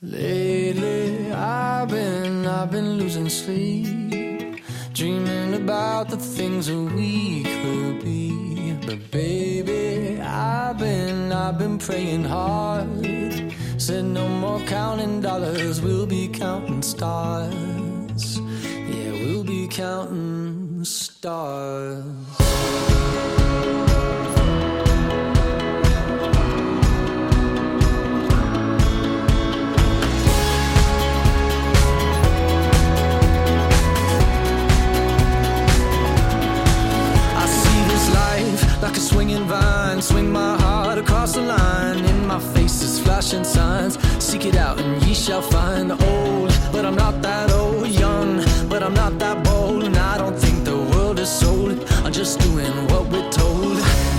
Lately, I've been losing sleep, dreaming about the things that we could be. But baby, I've been praying hard. Said no more counting dollars, we'll be counting stars. Yeah, we'll be counting stars. Like a swinging vine, swing my heart across the line. In my face is flashing signs. Seek it out and ye shall find. Old, but I'm not that old. Young, but I'm not that bold. And I don't think the world is sold. I'm just doing what we're told.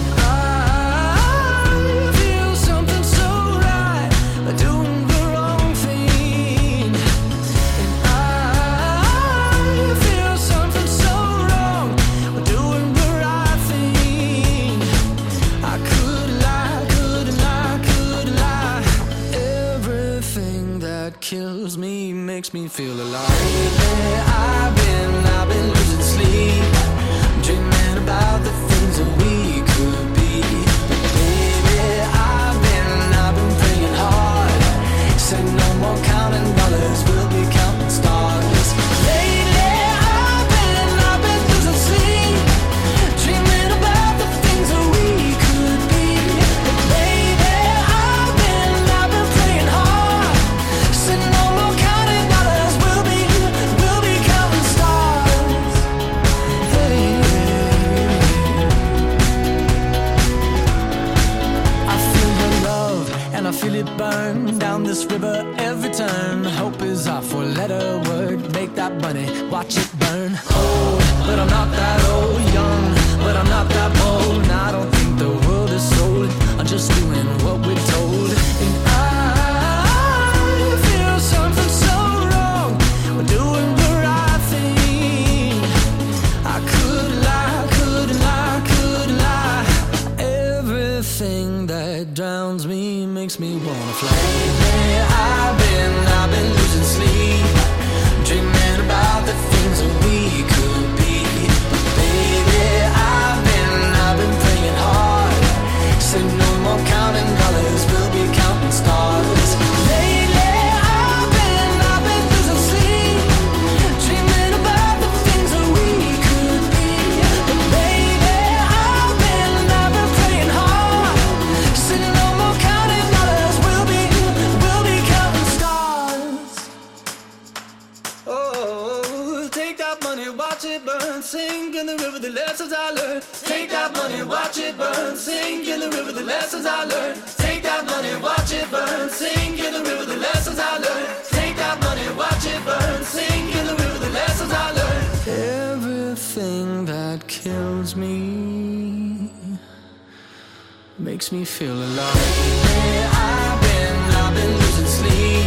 I feel something so right, doing the wrong thing. And I feel something so wrong, doing the right thing. I could lie, couldn't lie, couldn't lie. Everything that kills me makes me feel alive. Lately, I've been losing sleep, dreaming about the things that we could be. But baby, I've been praying hard. Said no more counting dollars, we'll be counting stars. Lately, I've been losing sleep, dreaming about the things that we could be. But baby, I've been praying hard. Said no more counting dollars, we'll be counting stars. Hey, I feel your love and I feel it burn down this river every turn. Hope is our four-letter word. Make that money, watch it burn. Old, but I'm not that old. Young, but I'm not that bold. And I don't think the world is sold. I'm just doing what we're told. And I feel something so wrong, we're doing the right thing. I could lie, couldn't lie, couldn't lie. Everything that drowns me makes me wanna fly. Lately, I've been losing sleep, dreaming about the things that we could be. But baby, I've been praying hard. Say no more counting dollars, we'll be counting stars. Lately, I've been losing sleep, dreaming about the things that we could be. But baby, I've been praying hard. Say no more counting dollars, we'll be counting stars. Oh, take that money, watch it burn, sink in the river, the lessons I learned. Take that money, watch it burn, sink in the river, the lessons I learned. Take that money, watch it burn, sink in the river, the lessons I learned. Take that money, watch it burn, sink in the river, the lessons I learned. Everything that kills me makes me feel alive. I've been losing sleep,